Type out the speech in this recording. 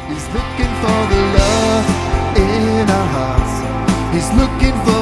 He's looking for the love in our hearts. He's looking for